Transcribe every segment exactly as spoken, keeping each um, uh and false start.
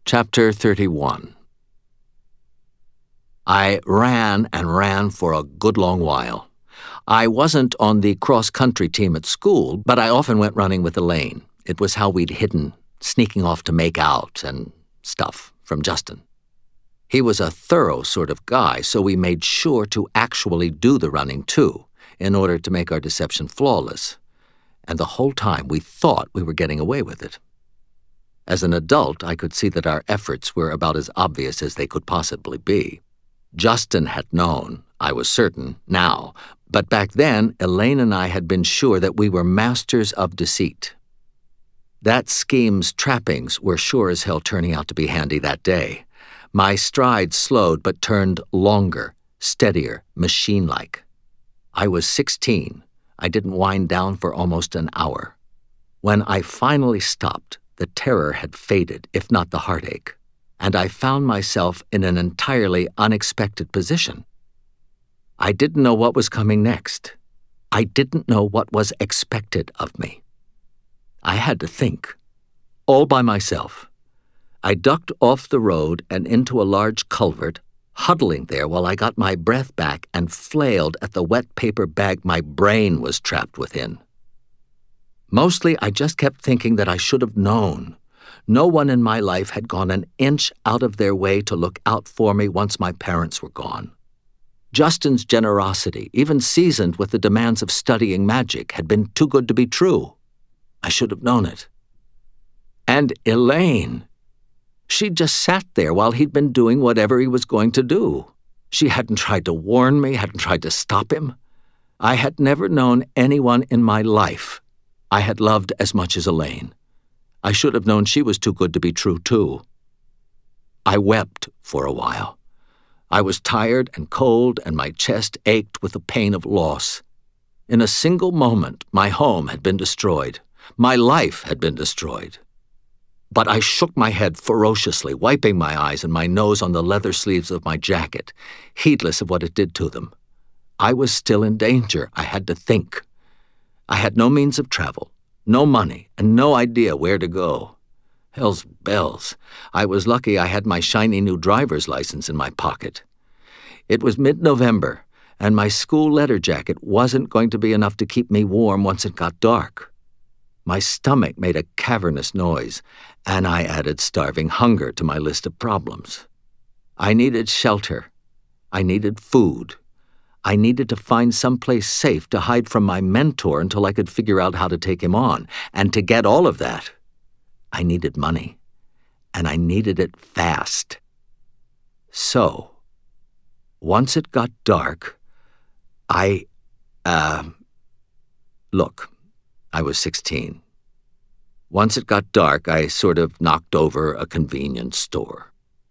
Chapter thirty-one. I ran and ran for a good long while. I wasn't on the cross-country team at school, but I often went running with Elaine. It was how we'd hidden, sneaking off to make out and stuff from Justin. He was a thorough sort of guy, so we made sure to actually do the running too, in order to make our deception flawless. And the whole time we thought we were getting away with it. As an adult, I could see that our efforts were about as obvious as they could possibly be. Justin had known, I was certain, now, but back then, Elaine and I had been sure that we were masters of deceit. That scheme's trappings were sure as hell turning out to be handy that day. My stride slowed but turned longer, steadier, machine-like. I was sixteen. I didn't wind down for almost an hour. When I finally stopped, the terror had faded, if not the heartache, and I found myself in an entirely unexpected position. I didn't know what was coming next. I didn't know what was expected of me. I had to think, all by myself. I ducked off the road and into a large culvert, huddling there while I got my breath back and flailed at the wet paper bag my brain was trapped within. Mostly, I just kept thinking that I should have known. No one in my life had gone an inch out of their way to look out for me once my parents were gone. Justin's generosity, even seasoned with the demands of studying magic, had been too good to be true. I should have known it. And Elaine, she just sat there while he'd been doing whatever he was going to do. She hadn't tried to warn me, hadn't tried to stop him. I had never known anyone in my life I had loved as much as Elaine. I should have known she was too good to be true, too. I wept for a while. I was tired and cold, and my chest ached with the pain of loss. In a single moment, my home had been destroyed. My life had been destroyed. But I shook my head ferociously, wiping my eyes and my nose on the leather sleeves of my jacket, heedless of what it did to them. I was still in danger. I had to think. I had no means of travel, no money, and no idea where to go. Hell's bells. I was lucky I had my shiny new driver's license in my pocket. It was mid-November, and my school letter jacket wasn't going to be enough to keep me warm once it got dark. My stomach made a cavernous noise, and I added starving hunger to my list of problems. I needed shelter. I needed food. I needed to find someplace safe to hide from my mentor until I could figure out how to take him on. And to get all of that, I needed money. And I needed it fast. So, once it got dark, I, uh, look, I was sixteen. Once it got dark, I sort of knocked over a convenience store.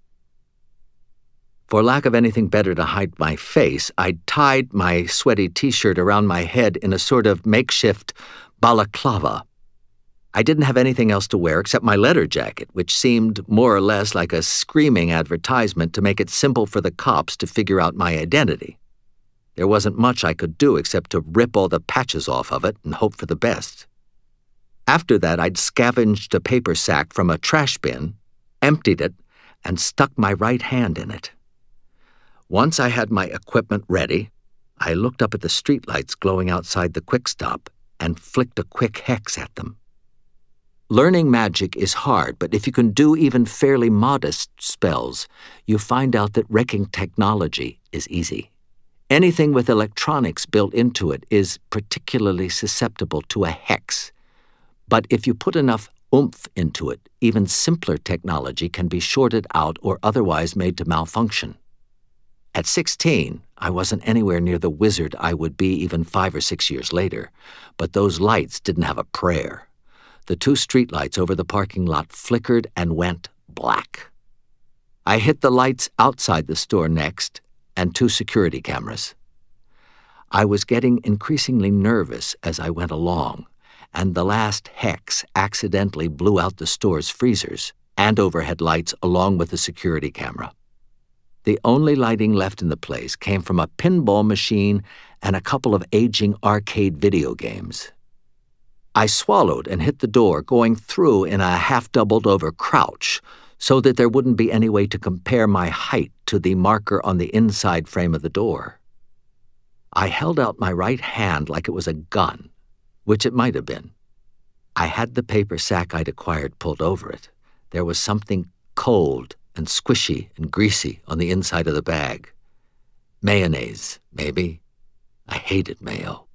For lack of anything better to hide my face, I'd tied my sweaty t-shirt around my head in a sort of makeshift balaclava. I didn't have anything else to wear except my letter jacket, which seemed more or less like a screaming advertisement to make it simple for the cops to figure out my identity. There wasn't much I could do except to rip all the patches off of it and hope for the best. After that, I'd scavenged a paper sack from a trash bin, emptied it, and stuck my right hand in it. Once I had my equipment ready, I looked up at the streetlights glowing outside the quick stop and flicked a quick hex at them. Learning magic is hard, but if you can do even fairly modest spells, you find out that wrecking technology is easy. Anything with electronics built into it is particularly susceptible to a hex. But if you put enough oomph into it, even simpler technology can be shorted out or otherwise made to malfunction. At sixteen, I wasn't anywhere near the wizard I would be even five or six years later, but those lights didn't have a prayer. The two streetlights over the parking lot flickered and went black. I hit the lights outside the store next, and two security cameras. I was getting increasingly nervous as I went along, and the last hex accidentally blew out the store's freezers and overhead lights along with the security camera. The only lighting left in the place came from a pinball machine and a couple of aging arcade video games. I swallowed and hit the door, going through in a half-doubled-over crouch, so that there wouldn't be any way to compare my height to the marker on the inside frame of the door. I held out my right hand like it was a gun, which it might have been. I had the paper sack I'd acquired pulled over it. There was something cold and squishy and greasy on the inside of the bag. Mayonnaise, maybe. I hated mayo.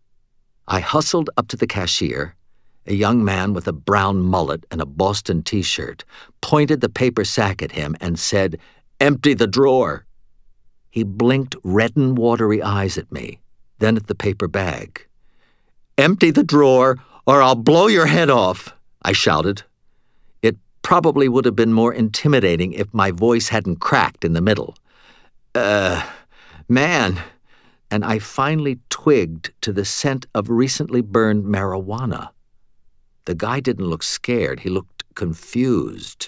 I hustled up to the cashier, a young man with a brown mullet and a Boston t-shirt, pointed the paper sack at him and said, "Empty the drawer." He blinked red and watery eyes at me, then at the paper bag. "Empty the drawer, or I'll blow your head off," I shouted. It probably would have been more intimidating if my voice hadn't cracked in the middle. Uh, man. And I finally twigged to the scent of recently burned marijuana. The guy didn't look scared. He looked confused.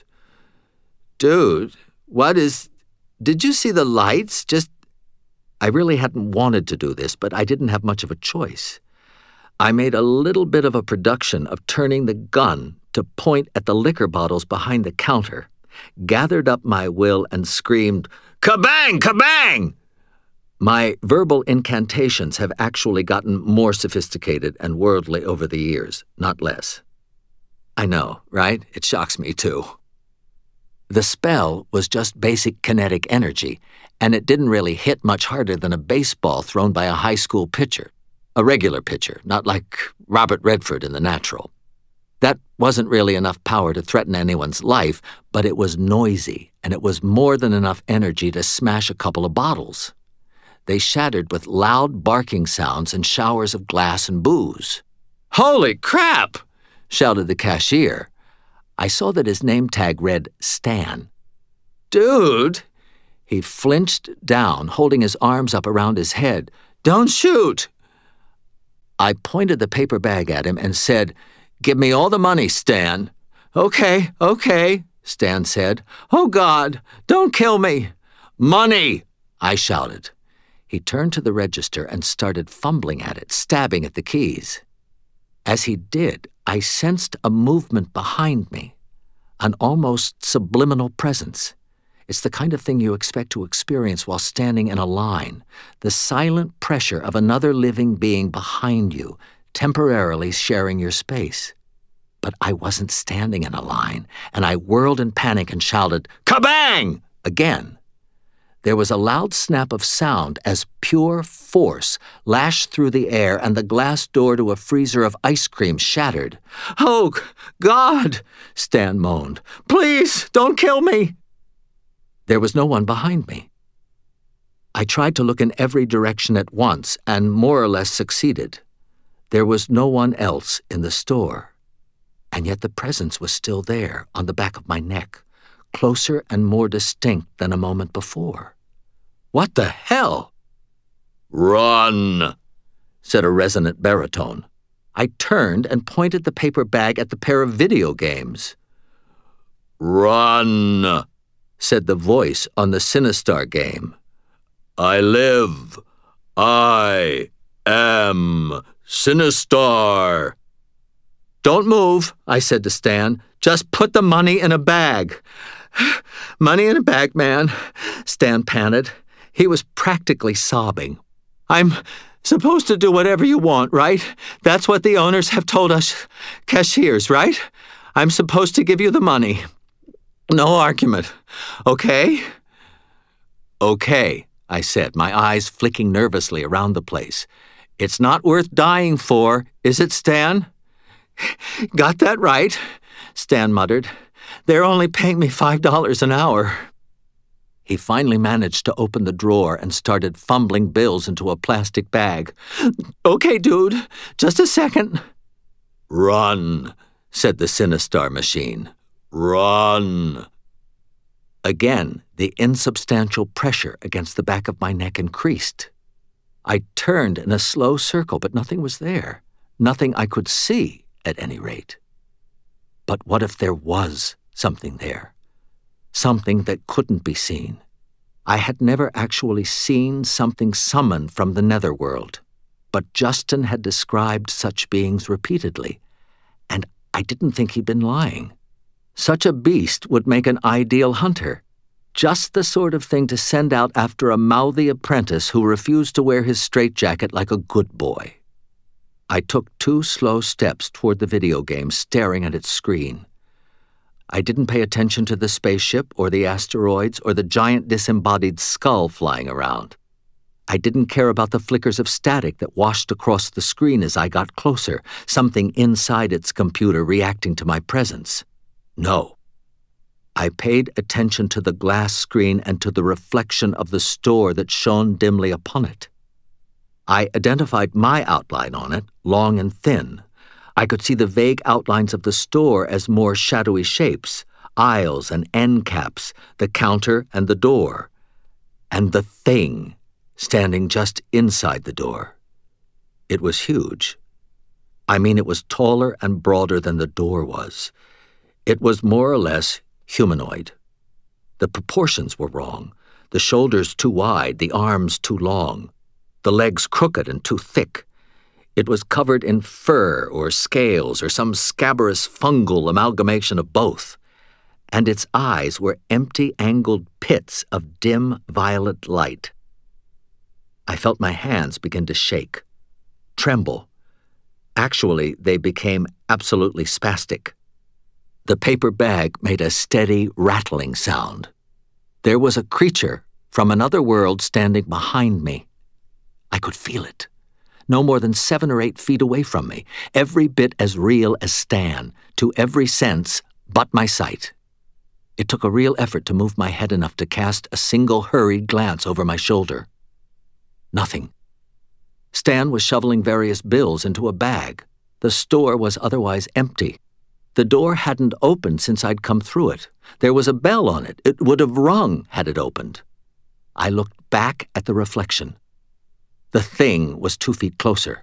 "Dude, what is... Did you see the lights? Just..." I really hadn't wanted to do this, but I didn't have much of a choice. I made a little bit of a production of turning the gun to point at the liquor bottles behind the counter, gathered up my will and screamed, "Kabang! Kabang!" My verbal incantations have actually gotten more sophisticated and worldly over the years, not less. I know, right? It shocks me too. The spell was just basic kinetic energy, and it didn't really hit much harder than a baseball thrown by a high school pitcher. A regular pitcher, not like Robert Redford in The Natural. That wasn't really enough power to threaten anyone's life, but it was noisy, and it was more than enough energy to smash a couple of bottles. They shattered with loud barking sounds and showers of glass and booze. "Holy crap!" shouted the cashier. I saw that his name tag read Stan. "Dude!" He flinched down, holding his arms up around his head. "Don't shoot!" I pointed the paper bag at him and said, "Give me all the money, Stan." "Okay, okay," Stan said. "Oh, God, don't kill me." "Money!" I shouted. He turned to the register and started fumbling at it, stabbing at the keys. As he did, I sensed a movement behind me, an almost subliminal presence. It's the kind of thing you expect to experience while standing in a line, the silent pressure of another living being behind you, temporarily sharing your space. But I wasn't standing in a line, and I whirled in panic and shouted, "Kabang!" again. There was a loud snap of sound as pure force lashed through the air and the glass door to a freezer of ice cream shattered. "Oh, God!" Stan moaned. "Please, don't kill me!" There was no one behind me. I tried to look in every direction at once and more or less succeeded. There was no one else in the store. And yet the presence was still there, on the back of my neck, closer and more distinct than a moment before. What the hell? "Run!" said a resonant baritone. I turned and pointed the paper bag at the pair of video games. "Run!" said the voice on the Sinistar game. "I live. I am Sinistar." "Don't move," I said to Stan. "Just put the money in a bag." "Money in a bag, man," Stan panted. He was practically sobbing. "I'm supposed to do whatever you want, right? That's what the owners have told us cashiers, right? I'm supposed to give you the money. No argument. Okay?" "Okay," I said, my eyes flicking nervously around the place. "It's not worth dying for, is it, Stan?" "Got that right," Stan muttered. "They're only paying me five dollars an hour." He finally managed to open the drawer and started fumbling bills into a plastic bag. "Okay, dude, just a second." "Run," said the Sinistar machine. "Run." Again, the insubstantial pressure against the back of my neck increased. I turned in a slow circle, but nothing was there. Nothing I could see, at any rate. But what if there was something there? Something that couldn't be seen. I had never actually seen something summoned from the netherworld, but Justin had described such beings repeatedly, and I didn't think he'd been lying. Such a beast would make an ideal hunter. Just the sort of thing to send out after a mouthy apprentice who refused to wear his straitjacket like a good boy. I took two slow steps toward the video game, staring at its screen. I didn't pay attention to the spaceship or the asteroids or the giant disembodied skull flying around. I didn't care about the flickers of static that washed across the screen as I got closer, something inside its computer reacting to my presence. No. I paid attention to the glass screen and to the reflection of the store that shone dimly upon it. I identified my outline on it, long and thin. I could see the vague outlines of the store as more shadowy shapes, aisles and end caps, the counter and the door. And the thing standing just inside the door. It was huge. I mean, it was taller and broader than the door was. It was more or less humanoid. The proportions were wrong. The shoulders too wide, the arms too long, the legs crooked and too thick. It was covered in fur or scales or some scabrous fungal amalgamation of both, and its eyes were empty angled pits of dim violet light. I felt my hands begin to shake, tremble. Actually, they became absolutely spastic. The paper bag made a steady, rattling sound. There was a creature from another world standing behind me. I could feel it. No more than seven or eight feet away from me, every bit as real as Stan, to every sense but my sight. It took a real effort to move my head enough to cast a single hurried glance over my shoulder. Nothing. Stan was shoveling various bills into a bag. The store was otherwise empty. The door hadn't opened since I'd come through it. There was a bell on it. It would have rung had it opened. I looked back at the reflection. The thing was two feet closer.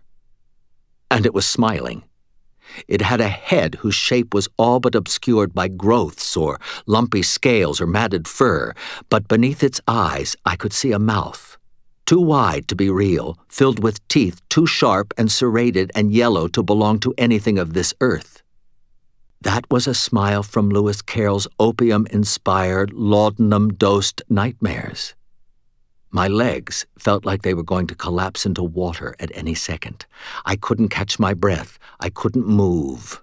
And it was smiling. It had a head whose shape was all but obscured by growths or lumpy scales or matted fur, but beneath its eyes I could see a mouth, too wide to be real, filled with teeth too sharp and serrated and yellow to belong to anything of this earth. That was a smile from Lewis Carroll's opium-inspired, laudanum-dosed nightmares. My legs felt like they were going to collapse into water at any second. I couldn't catch my breath. I couldn't move.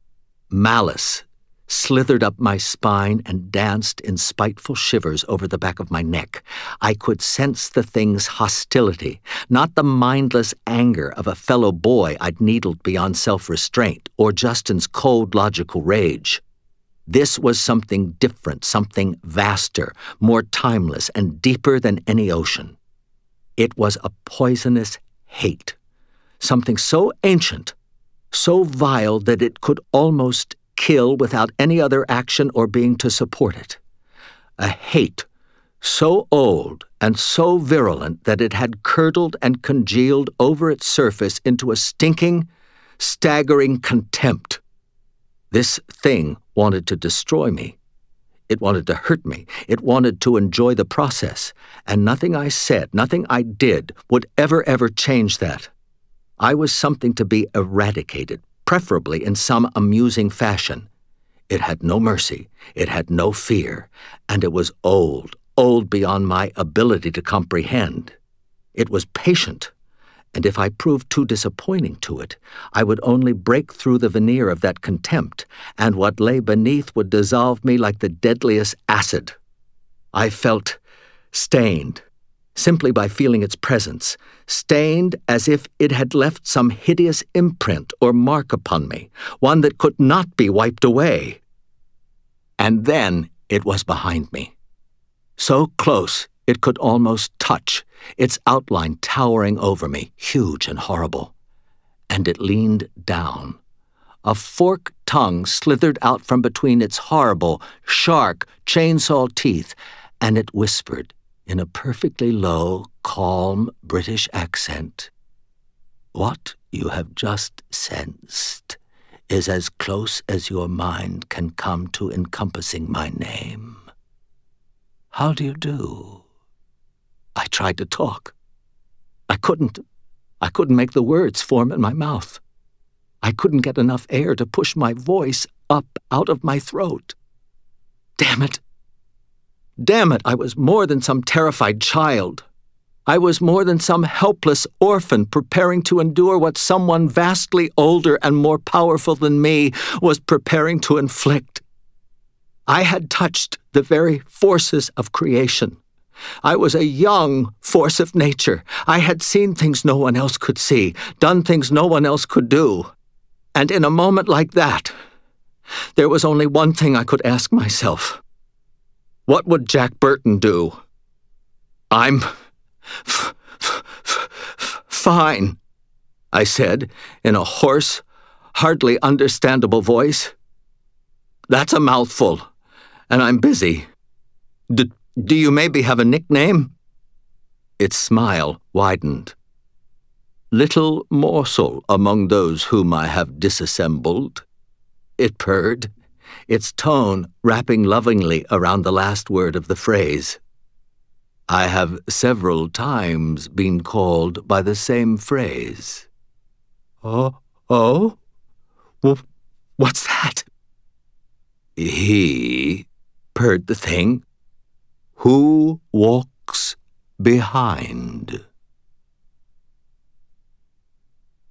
Malice slithered up my spine and danced in spiteful shivers over the back of my neck. I could sense the thing's hostility, not the mindless anger of a fellow boy I'd needled beyond self-restraint, or Justin's cold, logical rage. This was something different, something vaster, more timeless, and deeper than any ocean. It was a poisonous hate, something so ancient, so vile that it could almost kill without any other action or being to support it. A hate so old and so virulent that it had curdled and congealed over its surface into a stinking, staggering contempt. This thing wanted to destroy me. It wanted to hurt me. It wanted to enjoy the process, and nothing I said, nothing I did, would ever, ever change that. I was something to be eradicated, preferably in some amusing fashion. It had no mercy, it had no fear, and it was old, old beyond my ability to comprehend. It was patient, and if I proved too disappointing to it, I would only break through the veneer of that contempt, and what lay beneath would dissolve me like the deadliest acid. I felt stained, simply by feeling its presence, stained as if it had left some hideous imprint or mark upon me, one that could not be wiped away. And then it was behind me. So close it could almost touch, its outline towering over me, huge and horrible. And it leaned down. A forked tongue slithered out from between its horrible, sharp, chainsaw teeth, and it whispered, in a perfectly low, calm British accent, "What you have just sensed is as close as your mind can come to encompassing my name. How do you do?" I tried to talk. I couldn't. I couldn't make the words form in my mouth. I couldn't get enough air to push my voice up out of my throat. Damn it. Damn it, I was more than some terrified child. I was more than some helpless orphan preparing to endure what someone vastly older and more powerful than me was preparing to inflict. I had touched the very forces of creation. I was a young force of nature. I had seen things no one else could see, done things no one else could do. And in a moment like that, there was only one thing I could ask myself. What would Jack Burton do? I'm f- f- f- fine, I said in a hoarse, hardly understandable voice. That's a mouthful, and I'm busy. D- do you maybe have a nickname? Its smile widened. Little morsel among those whom I have disassembled, it purred, its tone wrapping lovingly around the last word of the phrase. I have several times been called by the same phrase. Oh, oh? Well, what's that? He, purred the thing, who walks behind.